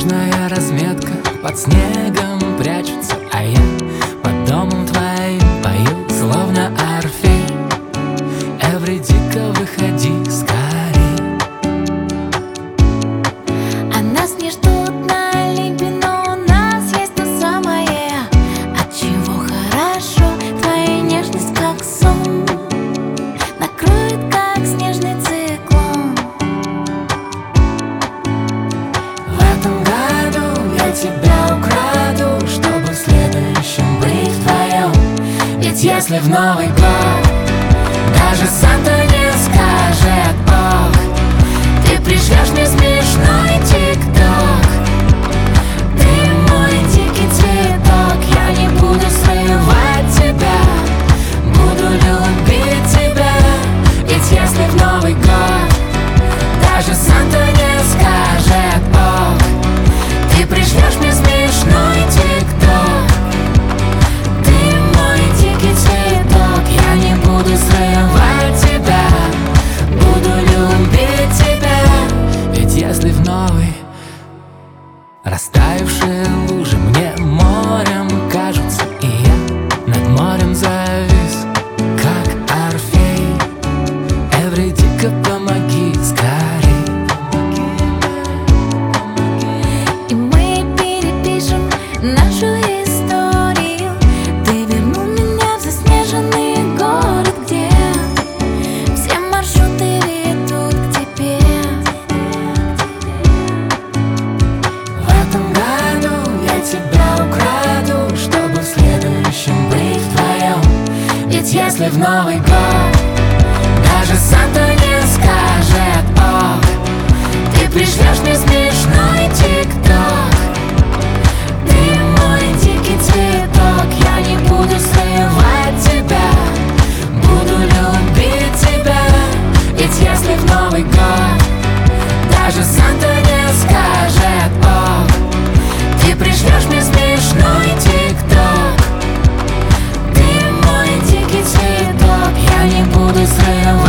Дорожная разметка под снегом прячется, а я под домом твоим пою, словно Орфей. Эвридика, выходи скорей. А нас не ждут на Олимпе, но у нас есть то самое, от чего хорошо. Твоя нежность, как сон, накроет, как снежный циклон. В этом году я тебя украду, чтобы в следующем быть вдвоем. Ведь если в Новый год даже Санта не скажет Бог, ты пришлешь мне смешной тик-ток. Ты мой дикий цветок, я не буду срывать тебя, буду любить тебя. Ведь если в Новый год даже Санта не скажет Бог, ты пришлешь мне смешной тик-ток. Ты мой дикий цветок, я не буду срывать тебя, буду любить тебя. Ведь если в новый растаявшие лужи мне морем кажутся, и я над морем завис, как Орфей. Эвридика, помоги скорей. И мы перепишем нашу историю. Ты вернул меня в заснеженный город, где все маршруты ведут к тебе. В этом году я тебя украду, чтобы в следующем быть вдвоем. Ведь если в Новый год даже Санта не скажет Бог, ты пришлешь мне смешной тик-ток. Ты мой дикий цветок, я не буду срывать тебя, буду любить тебя. Ведь если в Новый год даже Санта не скажет Бог, ты пришлешь мне смешной тик-ток. Ты мой дикий цветок, я не буду срывать